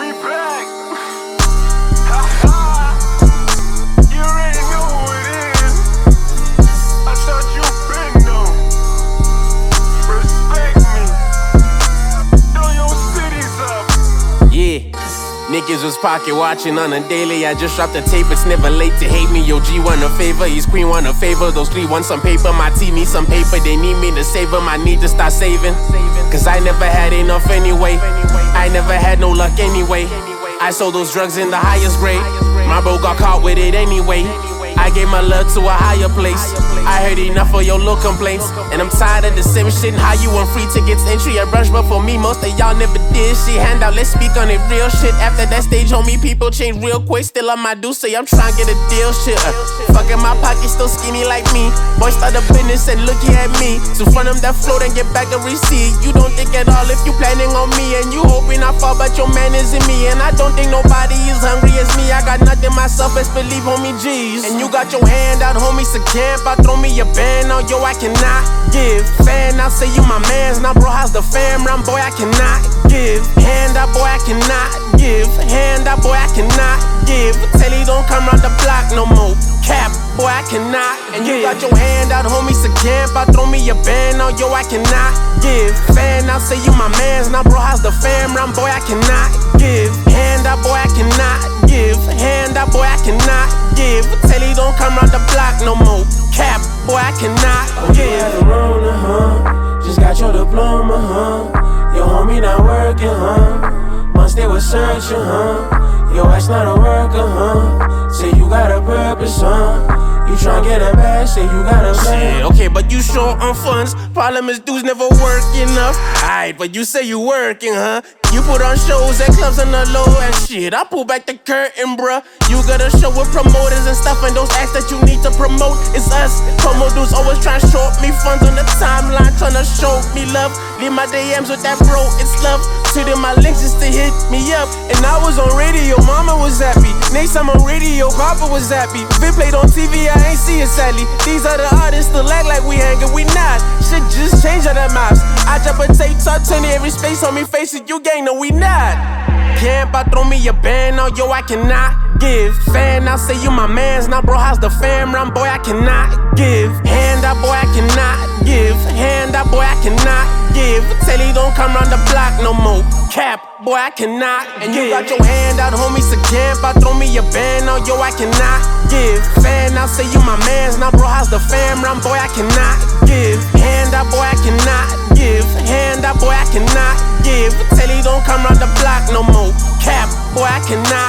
we back. You already know who it is. I thought you been know. Respect me. Throw your cities up. Yeah. Niggas was pocket watching on a daily. I just dropped the tape, it's never late to hate me. Yo, G want a favor, his queen want a favor. Those three want some paper, my team need some paper. They need me to save them, I need to start saving. Cause I never had enough anyway. I never had no luck anyway. I sold those drugs in the highest grade. My bro got caught with it anyway. I gave my love to a higher place. I heard enough of your little complaints, and I'm tired of the same shit. How you want free tickets, entry at brunch, but for me, most of y'all never did shit. Hand out, let's speak on it real shit. After that stage, homie, people change real quick. Still on my do, say I'm trying to get a deal shit. Fucking my pocket, still skinny like me. Boy, start a business and looking at me. So front them that float and get back a receipt. You don't think at all if you planning on me, and you hoping I fall, but your man is in me. And I don't think nobody is hungry as me. I got nothing myself, best believe, homie, G's. And you got your hand out, homie, so camp out, throw me a band on, yo, I cannot give. Fan out, say you my mans, now bro, how's the fam round, boy, I cannot give. Hand out, boy, I cannot give. Hand out, boy, I cannot give. Tell he don't come round the block no more. Cap, boy, I cannot. And you got your hand out, homie, so camp out, throw me a band on, yo, I cannot give. Fan out, say you my mans, now bro, how's the fam round, boy, I cannot give. Hand out, boy, I cannot give. Hand out, boy, I cannot give. Tell he don't come round the block no more. Cap, boy, I cannot give. You had a Rona, just got your diploma, Your homie not working, Once they was searching, Your ass not a worker, Say you got a purpose, You tryna get a bag, say you got a bag. Shit, okay, but you short on funds. Problem is dudes never work enough. Aight, but you say you working, huh? You put on shows at clubs on the low and shit. I pull back the curtain, bruh. You got a show with promoters and stuff, and those acts that you need to promote, it's us. Promo dudes always tryna short me funds on the timeline, tryna show me love. Leave my DMs with that bro, it's love. To them my links just to hit me up. And I was on radio, mama was happy. Next time on radio, papa was happy. Been played on TV, I ain't see it sadly. These are the artists still act like we hangin', we not. Shit just changed on the maps. I drop a tape, talk to every space on me face it, you gang, no we not. Camp out, throw me a band on, yo, I cannot give. Fan out, say you my mans, now bro, how's the fam round, boy, I cannot give. Hand out, boy, I cannot give. Hand out, boy, I cannot give. Tell he don't come round the block no more. Cap, boy, I cannot. And you got your hand out, homie, so camp out, throw me a band on, yo, I cannot give. Fan out, say you my mans, now bro, how's the fam round, boy, I cannot give. Hand out, boy, I cannot give. Hand out, boy, I cannot give. Tell he don't come round the block no more. Cap, boy, I cannot